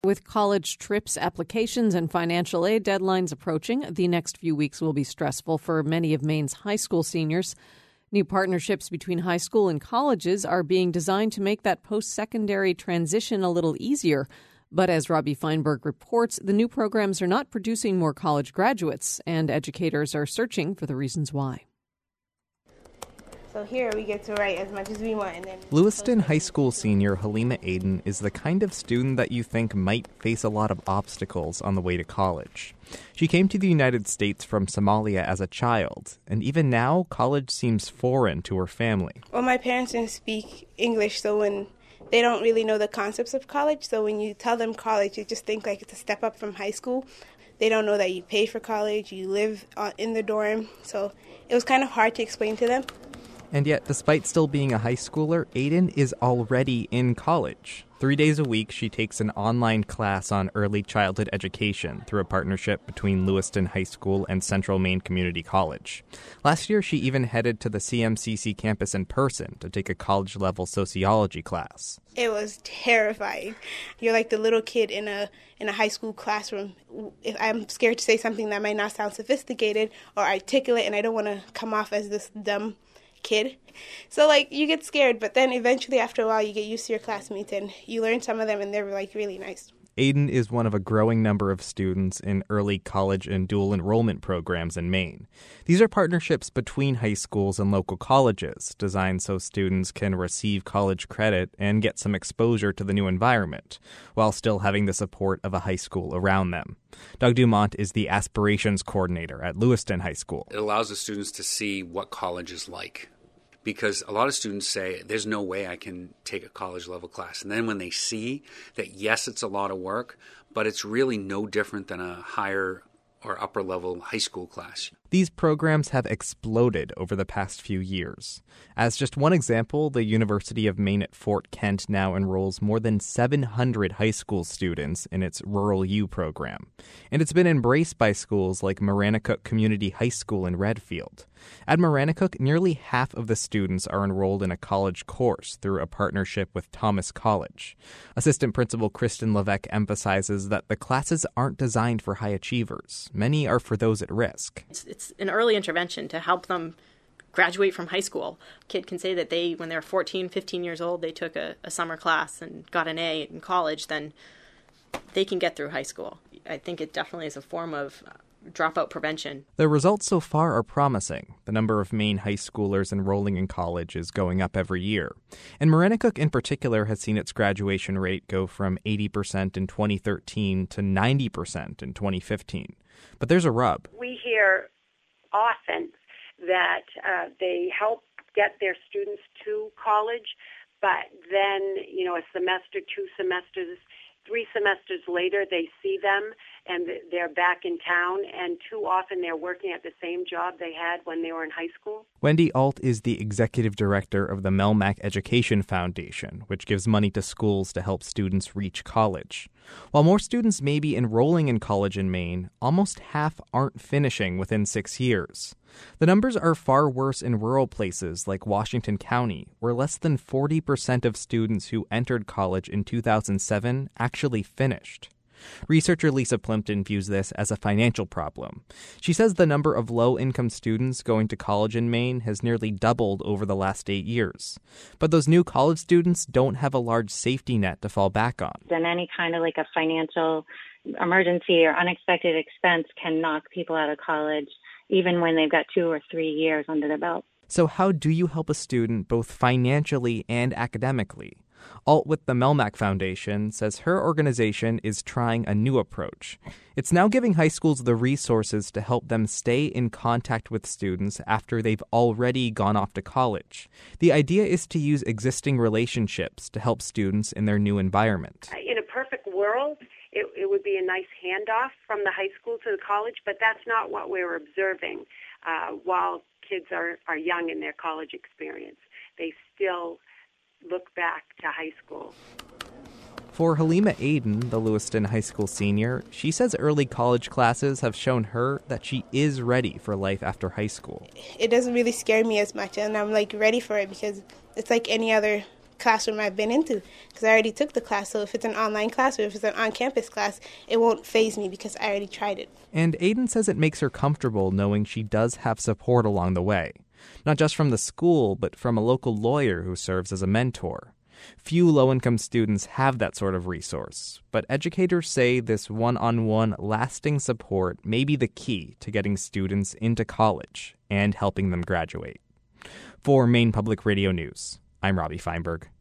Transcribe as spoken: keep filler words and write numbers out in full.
With college trips, applications, and financial aid deadlines approaching, the next few weeks will be stressful for many of Maine's high school seniors. New partnerships between high school and colleges are being designed to make that post-secondary transition a little easier. But as Robbie Feinberg reports, the new programs are not producing more college graduates, and educators are searching for the reasons why. So here we get to write as much as we want. And then Lewiston High School senior Halima Aden is the kind of student that you think might face a lot of obstacles on the way to college. She came to the United States from Somalia as a child, and even now, college seems foreign to her family. Well, my parents didn't speak English, so when they don't really know the concepts of college, so when you tell them college, they just think like it's a step up from high school. They don't know that you pay for college, you live in the dorm, so it was kind of hard to explain to them. And yet, despite still being a high schooler, Aden is already in college. Three days a week, she takes an online class on early childhood education through a partnership between Lewiston High School and Central Maine Community College. Last year, she even headed to the C M C C campus in person to take a college-level sociology class. It was terrifying. You're like the little kid in a in a high school classroom. If I'm scared to say something that might not sound sophisticated or articulate, and I don't want to come off as this dumb kid. So, like, you get scared, but then eventually after a while you get used to your classmates and you learn some of them and they're, like, really nice. Aden is one of a growing number of students in early college and dual enrollment programs in Maine. These are partnerships between high schools and local colleges, designed so students can receive college credit and get some exposure to the new environment, while still having the support of a high school around them. Doug Dumont is the aspirations coordinator at Lewiston High School. It allows the students to see what college is like, because a lot of students say, there's no way I can take a college-level class. And then when they see that, yes, it's a lot of work, but it's really no different than a higher or upper-level high school class. These programs have exploded over the past few years. As just one example, the University of Maine at Fort Kent now enrolls more than seven hundred high school students in its Rural U program. And it's been embraced by schools like Maranacook Community High School in Redfield. At Maranacook, nearly half of the students are enrolled in a college course through a partnership with Thomas College. Assistant Principal Kristen Levesque emphasizes that the classes aren't designed for high achievers. Many are for those at risk. It's, it's an early intervention to help them graduate from high school. A kid can say that they, when they're fourteen, fifteen years old, they took a, a summer class and got an A in college, then they can get through high school. I think it definitely is a form of dropout prevention. The results so far are promising. The number of Maine high schoolers enrolling in college is going up every year. And Maranacook in particular has seen its graduation rate go from eighty percent in twenty thirteen to ninety percent in twenty fifteen. But there's a rub. We hear often that uh, they help get their students to college, but then, you know, a semester, two semesters, three semesters later, they see them and they're back in town, and too often they're working at the same job they had when they were in high school. Wendy Alt is the executive director of the Melmac Education Foundation, which gives money to schools to help students reach college. While more students may be enrolling in college in Maine, almost half aren't finishing within six years. The numbers are far worse in rural places like Washington County, where less than forty percent of students who entered college in two thousand seven actually finished. Researcher Lisa Plimpton views this as a financial problem. She says the number of low-income students going to college in Maine has nearly doubled over the last eight years. But those new college students don't have a large safety net to fall back on. Then any kind of like a financial emergency or unexpected expense can knock people out of college, even when they've got two or three years under their belt. So how do you help a student both financially and academically? Alt with the Melmac Foundation says her organization is trying a new approach. It's now giving high schools the resources to help them stay in contact with students after they've already gone off to college. The idea is to use existing relationships to help students in their new environment. In a perfect world, it, it would be a nice handoff from the high school to the college, but that's not what we're observing uh, while kids are, are young in their college experience. They still look back to high school. For Halima Aden, the Lewiston High School senior, she says early college classes have shown her that she is ready for life after high school. It doesn't really scare me as much, and I'm like ready for it because it's like any other classroom I've been into because I already took the class. So if it's an online class or if it's an on-campus class, it won't faze me because I already tried it. And Aiden says it makes her comfortable knowing she does have support along the way, not just from the school, but from a local lawyer who serves as a mentor. Few low-income students have that sort of resource, but educators say this one-on-one lasting support may be the key to getting students into college and helping them graduate. For Maine Public Radio News, I'm Robbie Feinberg.